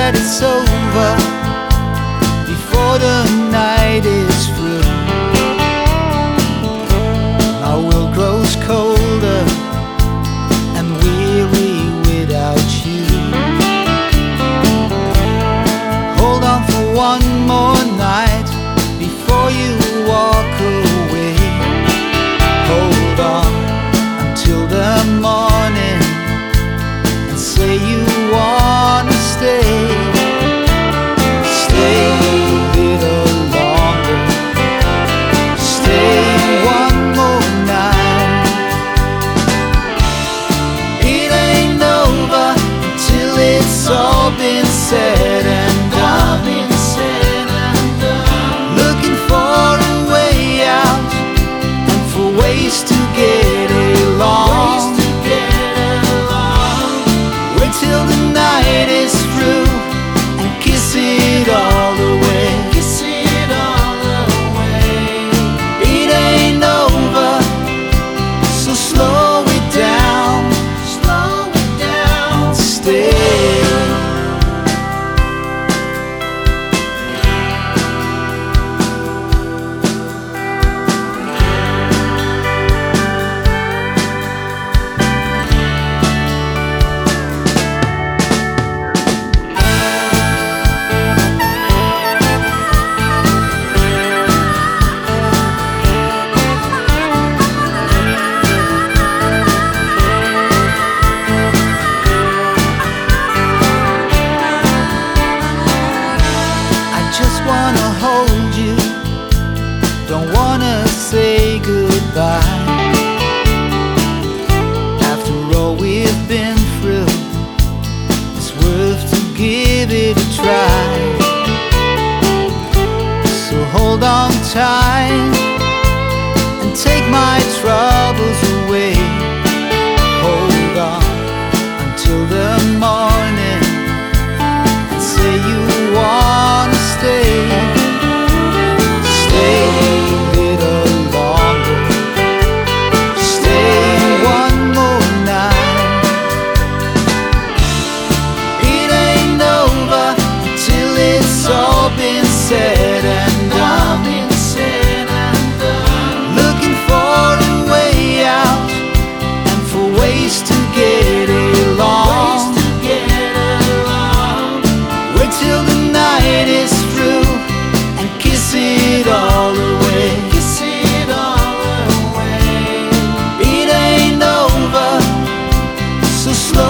that it's over before the night is through. My world grows colder and weary without you. Hold on for one more night before you walk away. Hold on until the morning and say you wanna stay. Stay a little longer. Stay one more night. It ain't over till it's all been said and done. Looking for a way out and for ways to get along. Wait till the night is through and kiss it all away. It ain't over, so slow it down and stay. Wanna hold you, don't wanna say goodbye. After all we've been through, it's worth to give it a try. So hold on tight and take my troubles away. Hold on until the morning and say you wanna stay. Stay a little longer. Stay one more night. It ain't over till it's all been said and done. Looking for a way out and for ways to get along. Wait till the night is through and kiss it all away. It ain't over, so slow